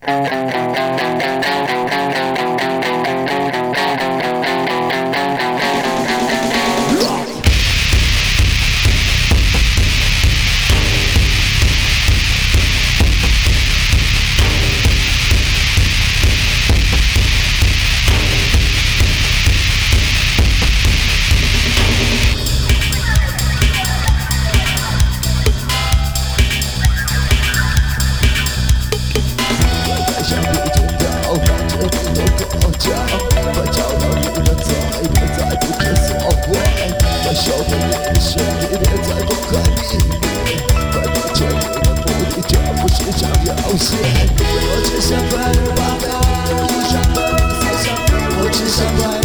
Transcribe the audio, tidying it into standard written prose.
想不见到，抱着你有口角，快找到你了，别再不知所谓。快收回你的心，别再不可逆。快把这里的目的，这不是场游戏。我只想快乐报道，我只想快乐思想，我只想快乐。